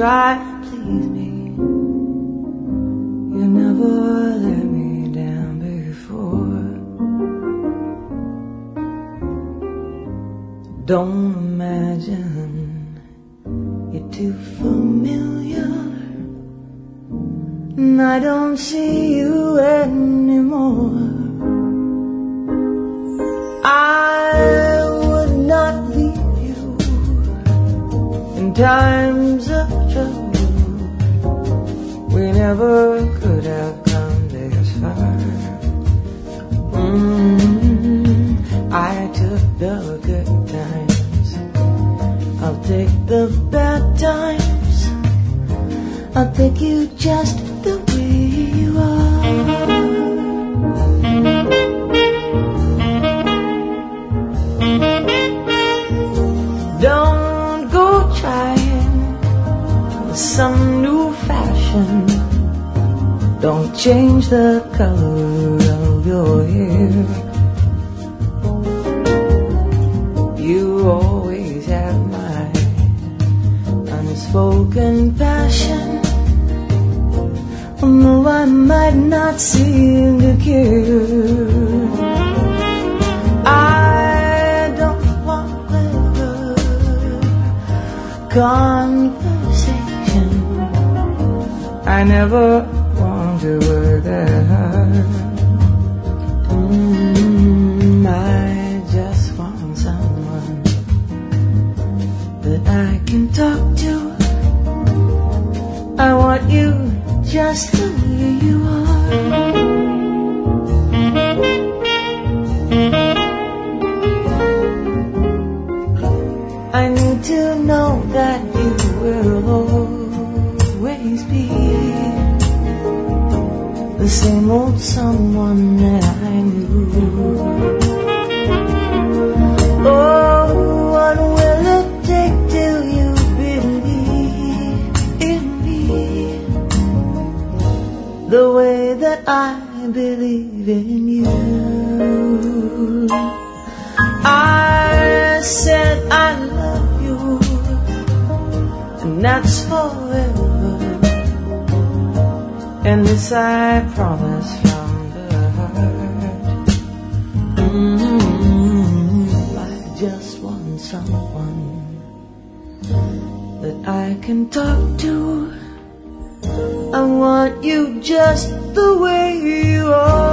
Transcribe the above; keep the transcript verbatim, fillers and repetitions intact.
try to please me. You never let me down before. Don't imagine you're too familiar, and I don't see you anymore. I would not leave you in times of trouble. We never could have come this far. Mm-hmm. I took the good times, I'll take the bad times. I'll take you just the way you are. Don't go trying some new fashion. Don't change the color of your hair. You always have my unspoken passion, although I might not seem to care. I don't want clever conversation. I never want to work that hard. Mm, I just want someone that I can talk to. I want you just the way you are. I need to know that you will always be the same old someone that I knew. Oh, what will it take till you believe in me the way that I believe in you? I said I love you, and that's forever, and this I promise from the heart. Mm-hmm. I just want someone that I can talk to. I want you just the way you are.